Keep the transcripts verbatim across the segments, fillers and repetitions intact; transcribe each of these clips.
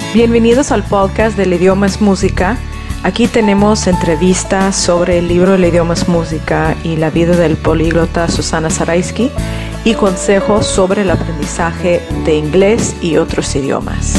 Bienvenidos al podcast del idioma es música. Aquí tenemos entrevistas sobre el libro El idioma es música y la vida del políglota Susana Zaraisky y consejos sobre el aprendizaje de inglés y otros idiomas.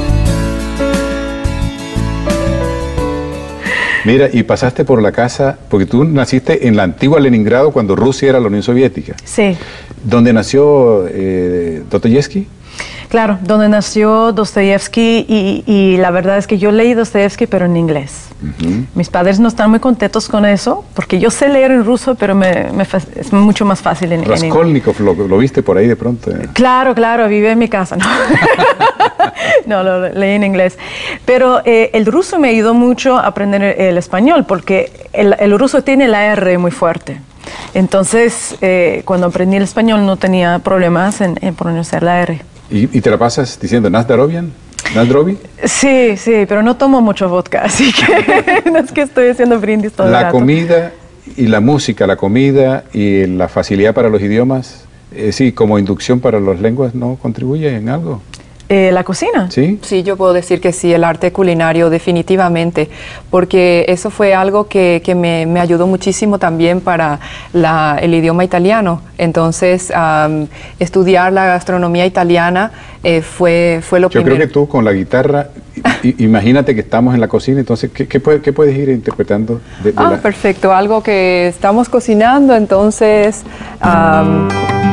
Mira, y pasaste por la casa, porque tú naciste en la antigua Leningrado cuando Rusia era la Unión Soviética. Sí. ¿Dónde nació eh, Dostoyevsky? Claro, donde nació Dostoyevsky y, y la verdad es que yo leí Dostoyevsky pero en inglés. Uh-huh. Mis padres no están muy contentos con eso porque yo sé leer en ruso pero me, me es mucho más fácil en, Raskolnikov, en lo, lo viste por ahí de pronto. Eh. Claro, claro, vive en mi casa, ¿no? No, lo leí en inglés. Pero eh, el ruso me ayudó mucho a aprender el, el español porque el, el ruso tiene la R muy fuerte. Entonces, eh, cuando aprendí el español no tenía problemas en, en pronunciar la R. ¿Y, y te la pasas diciendo Nazdarovian? ¿Nazdrovi? Sí, sí, pero no tomo mucho vodka, así que no es que estoy haciendo brindis todo el rato. La comida y la música, la comida y la facilidad para los idiomas, eh, sí, como inducción para las lenguas, ¿no contribuye en algo? Eh, ¿La cocina? Sí. Sí, yo puedo decir que sí, el arte culinario definitivamente, porque eso fue algo que, que me, me ayudó muchísimo también para la, el idioma italiano. Entonces, um, estudiar la gastronomía italiana eh, fue, fue lo yo primero. Yo creo que tú con la guitarra, i, imagínate que estamos en la cocina, entonces, ¿qué, qué, puede, qué puedes ir interpretando? De, de ah, la... perfecto, algo que estamos cocinando, entonces... Um,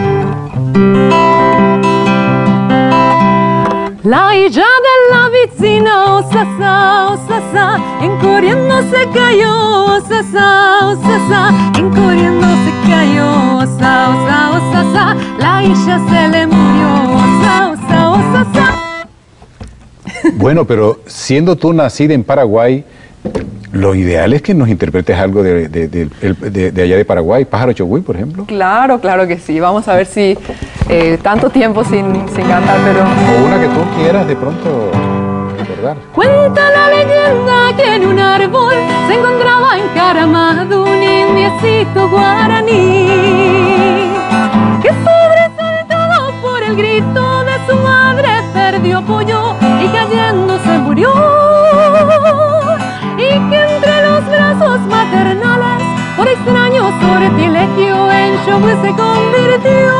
La hija de la vicina, oh sasa, oh sasa, en corriendo se cayó, oh sasa, oh sasa, en corriendo se cayó, oh sa, oh sa, oh sasa, la hija se le murió, oh sa, oh sa, oh sasa. Bueno, pero siendo tú nacida en Paraguay, lo ideal es que nos interpretes algo de, de, de, de, de allá de Paraguay, Pájaro Chogüí, por ejemplo. Claro, claro que sí. Vamos a ver si eh, tanto tiempo sin, sin cantar, pero... O una que tú quieras de pronto recordar. Cuenta la leyenda que en un árbol se encontraba encaramado un indiecito guaraní que sobresaltado por el grito de su madre perdió apoyo y cayendo se murió. Y que entre los brazos maternales, por extraño sortilegio, en Chogüí se convirtió.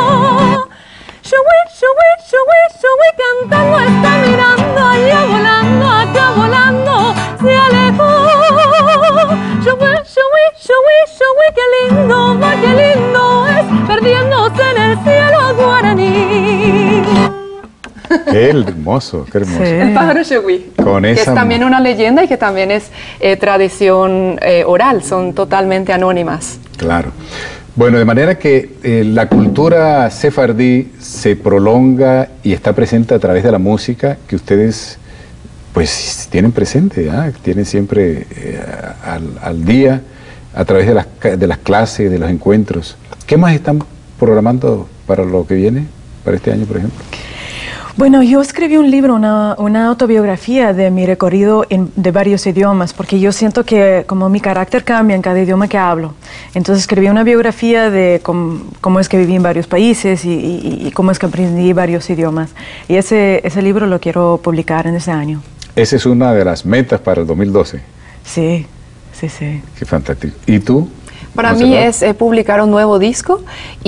Chogüí, Chogüí, Chogüí, Chogüí, cantando está mirando, allá volando, acá volando, se alejó. Chogüí, Chogüí, Chogüí, Chogüí, qué lindo, va, qué lindo es, perdiéndose en el cielo guaraní. Qué hermoso, qué hermoso. Sí. El pájaro Chogüí, Con que esa... es también una leyenda y que también es eh, tradición eh, oral, son totalmente anónimas. Claro. Bueno, de manera que eh, la cultura sefardí se prolonga y está presente a través de la música que ustedes pues tienen presente, ¿eh? Tienen siempre eh, al, al día a través de las, de las clases, de los encuentros. ¿Qué más están programando para lo que viene, para este año, por ejemplo? Bueno, yo escribí un libro, una, una autobiografía de mi recorrido en, de varios idiomas, porque yo siento que como mi carácter cambia en cada idioma que hablo. Entonces escribí una biografía de cómo, cómo es que viví en varios países y, y, y cómo es que aprendí varios idiomas. Y ese, ese libro lo quiero publicar en ese año. Esa es una de las metas para el dos mil doce. Sí, sí, sí. Qué fantástico. ¿Y tú? Para mí es eh, publicar un nuevo disco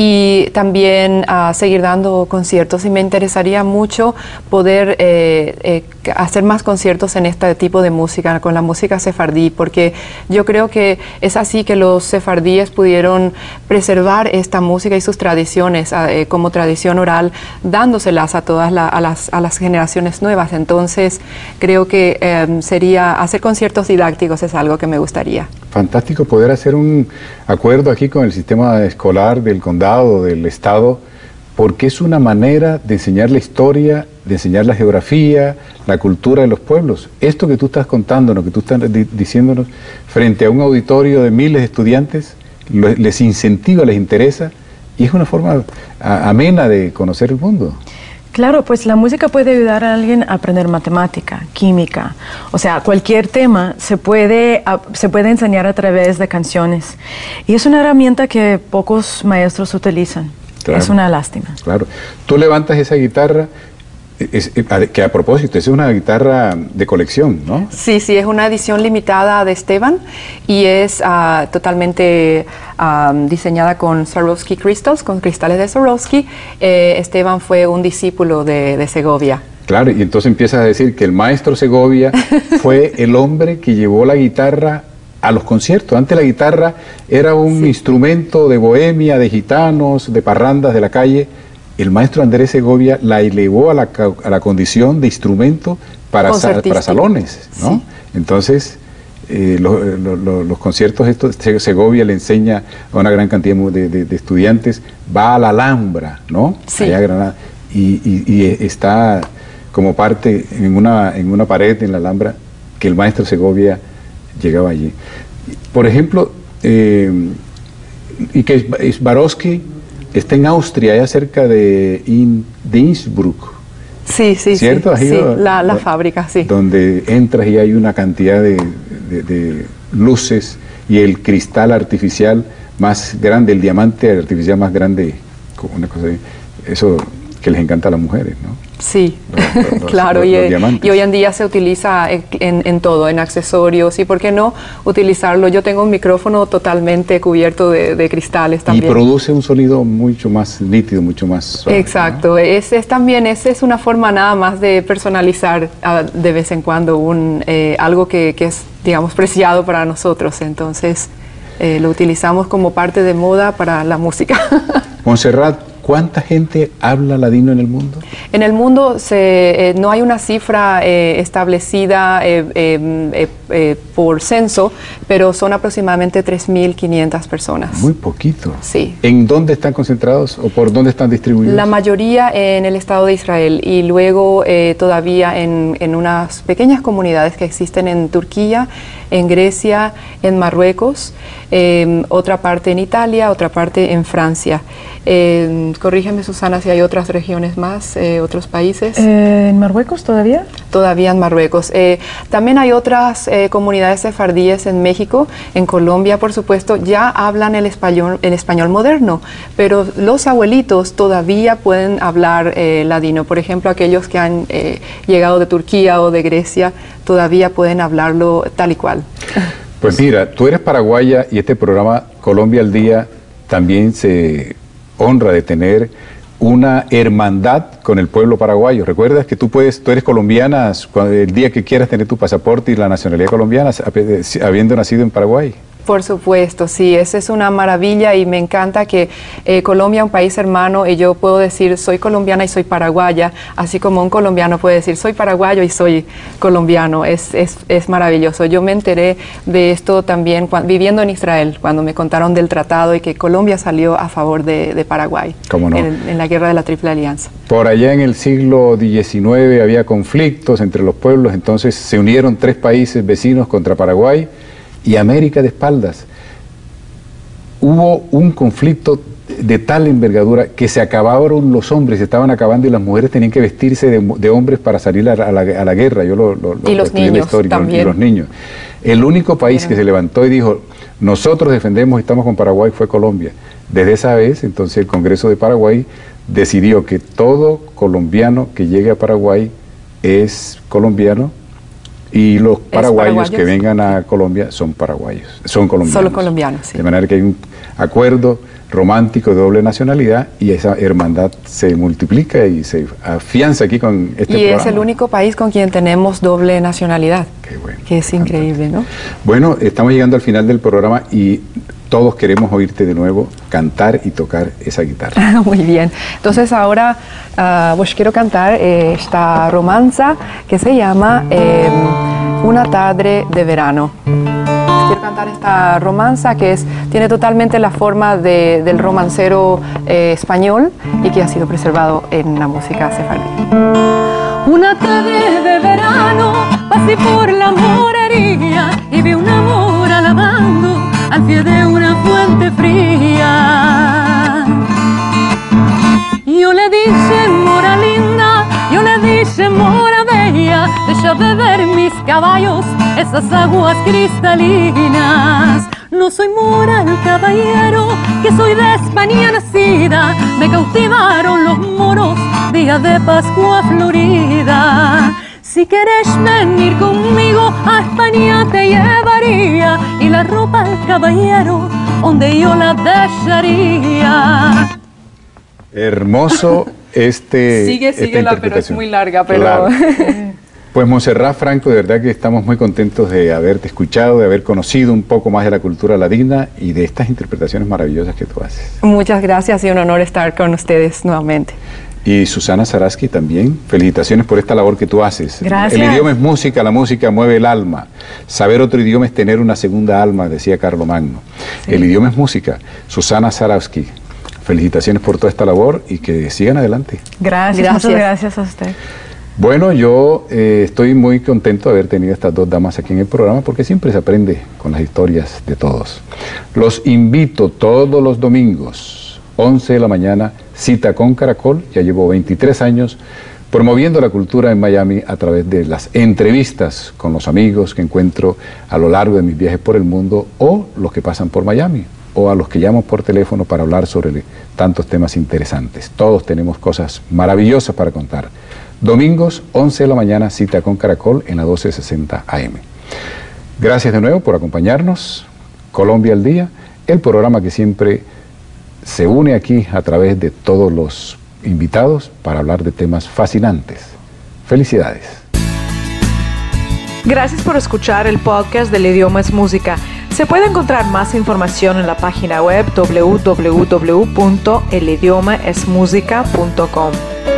y también uh, seguir dando conciertos, y me interesaría mucho poder eh, eh, hacer más conciertos en este tipo de música, con la música sefardí, porque yo creo que es así que los sefardíes pudieron preservar esta música y sus tradiciones eh, como tradición oral, dándoselas a todas la, a, las, a las generaciones nuevas. Entonces creo que eh, sería hacer conciertos didácticos, es algo que me gustaría. Fantástico poder hacer un acuerdo aquí con el sistema escolar del condado, del estado, porque es una manera de enseñar la historia, de enseñar la geografía, la cultura de los pueblos. Esto que tú estás contándonos, que tú estás di diciéndonos, frente a un auditorio de miles de estudiantes, lo, les incentiva, les interesa, y es una forma a, amena de conocer el mundo. Claro, pues la música puede ayudar a alguien a aprender matemática, química, o sea, cualquier tema se puede, a, se puede enseñar a través de canciones. Y es una herramienta que pocos maestros utilizan. Claro. Es una lástima. Claro. Tú levantas esa guitarra Es, es, que a propósito, es una guitarra de colección, ¿no? Sí, sí, es una edición limitada de Esteban y es uh, totalmente uh, diseñada con Swarovski crystals, con cristales de Swarovski. Eh, Esteban fue un discípulo de, de Segovia. Claro, y entonces empiezas a decir que el maestro Segovia fue el hombre que llevó la guitarra a los conciertos. Antes la guitarra era un sí. instrumento de bohemia, de gitanos, de parrandas de la calle. El maestro Andrés Segovia la elevó a la, a la condición de instrumento para, sa, para salones, ¿no? Sí. Entonces, eh, lo, lo, lo, los conciertos estos, Segovia le enseña a una gran cantidad de, de, de estudiantes, va a la Alhambra, ¿no? Sí. Allá a Granada, y, y, y está como parte en una, en una pared en la Alhambra que el maestro Segovia llegaba allí. Por ejemplo, eh, y que Swarovski está en Austria, allá cerca de, In, de Innsbruck. Sí, sí, ¿cierto? sí, sí la, la fábrica, sí. Donde entras y hay una cantidad de, de, de luces y el cristal artificial más grande, el diamante artificial más grande, una cosa, eso que les encanta a las mujeres, ¿no? Sí, los, los, claro, los, y, los y hoy en día se utiliza en, en todo, en accesorios, y por qué no utilizarlo. Yo tengo un micrófono totalmente cubierto de, de cristales también. Y produce un sonido mucho más nítido, mucho más suave. Exacto, ¿no? es, es también, esa es una forma nada más de personalizar uh, de vez en cuando un, eh, algo que, que es, digamos, preciado para nosotros, entonces eh, lo utilizamos como parte de moda para la música. Montserrat, ¿cuánta gente habla ladino en el mundo? En el mundo se, eh, no hay una cifra eh, establecida eh, eh, eh, por censo, pero son aproximadamente tres mil quinientas personas. Muy poquito. Sí. ¿En dónde están concentrados o por dónde están distribuidos? La mayoría en el Estado de Israel y luego eh, todavía en, en unas pequeñas comunidades que existen en Turquía, en Grecia, en Marruecos, eh, otra parte en Italia, otra parte en Francia. Eh, corrígeme, Susana, si hay otras regiones más, eh, otros países. Eh, ¿En Marruecos todavía? Todavía en Marruecos. Eh, también hay otras eh, comunidades sefardíes en México, en Colombia, por supuesto, ya hablan el español, el español moderno, pero los abuelitos todavía pueden hablar eh, ladino. Por ejemplo, aquellos que han eh, llegado de Turquía o de Grecia todavía pueden hablarlo tal y cual. Pues mira, tú eres paraguaya y este programa Colombia al Día también se honra de tener una hermandad con el pueblo paraguayo. ¿Recuerdas que tú puedes, tú eres colombiana el día que quieras tener tu pasaporte y la nacionalidad colombiana, habiendo nacido en Paraguay? Por supuesto, sí, esa es una maravilla y me encanta que eh, Colombia, un país hermano, y yo puedo decir soy colombiana y soy paraguaya, así como un colombiano puede decir soy paraguayo y soy colombiano, es, es, es maravilloso. Yo me enteré de esto también cuando, viviendo en Israel, cuando me contaron del tratado y que Colombia salió a favor de, de Paraguay. ¿Cómo no? en, en la guerra de la Triple Alianza. Por allá en el siglo diecinueve había conflictos entre los pueblos, entonces se unieron tres países vecinos contra Paraguay y América de espaldas. Hubo un conflicto de tal envergadura que se acabaron los hombres, se estaban acabando y las mujeres tenían que vestirse de, de hombres para salir a la, a la, a la guerra. Yo lo, lo, y lo los niños en la historia, también. Y los niños. El único país que se levantó y dijo, nosotros defendemos y estamos con Paraguay, fue Colombia. Desde esa vez, entonces, el Congreso de Paraguay decidió que todo colombiano que llegue a Paraguay es colombiano, y los paraguayos que vengan a Colombia son paraguayos, son colombianos. Solo colombianos, sí. De manera que hay un acuerdo romántico de doble nacionalidad y esa hermandad se multiplica y se afianza aquí con este y programa. Es el único país con quien tenemos doble nacionalidad, Qué bueno, que es increíble, ¿no? Bueno, estamos llegando al final del programa y todos queremos oírte de nuevo cantar y tocar esa guitarra. Muy bien. Entonces ahora uh, pues quiero cantar eh, esta romanza que se llama eh, Una tarde de verano. Quiero cantar esta romanza que es, tiene totalmente la forma de, del romancero eh, español y que ha sido preservado en la música sefardí. Una tarde de verano pasé por la morería y vi un amor alabando al pie de una fuente fría. Yo le dije, mora linda, yo le dije, mora bella, deja beber mis caballos esas aguas cristalinas. No soy moral, caballero, que soy de España nacida. Me cautivaron los moros, día de Pascua florida. Si querés venir conmigo a España te llevaría, y la ropa al caballero donde yo la dejaría. Hermoso este Sigue, sigue, la, pero es muy larga, pero... Claro. Pues Montserrat Franco, de verdad que estamos muy contentos de haberte escuchado, de haber conocido un poco más de la cultura ladina y de estas interpretaciones maravillosas que tú haces. Muchas gracias y un honor estar con ustedes nuevamente. Y Susana Zaraski también, felicitaciones por esta labor que tú haces. Gracias. El idioma es música, la música mueve el alma. Saber otro idioma es tener una segunda alma, decía Carlomagno. Sí. El idioma es música. Susana Zaraski, felicitaciones por toda esta labor y que sigan adelante. Gracias, Gracias. muchas gracias a usted. Bueno, yo eh, estoy muy contento de haber tenido estas dos damas aquí en el programa porque siempre se aprende con las historias de todos. Los invito todos los domingos, once de la mañana, cita con Caracol. Ya llevo veintitrés años promoviendo la cultura en Miami a través de las entrevistas con los amigos que encuentro a lo largo de mis viajes por el mundo o los que pasan por Miami o a los que llamo por teléfono para hablar sobre tantos temas interesantes. Todos tenemos cosas maravillosas para contar. Domingos, once de la mañana, cita con Caracol en la doce sesenta A M. Gracias de nuevo por acompañarnos. Colombia al Día, el programa que siempre se une aquí a través de todos los invitados para hablar de temas fascinantes. Felicidades. Gracias por escuchar el podcast del Idioma es Música. Se puede encontrar más información en la página web doble u doble u doble u punto el idioma es música punto com.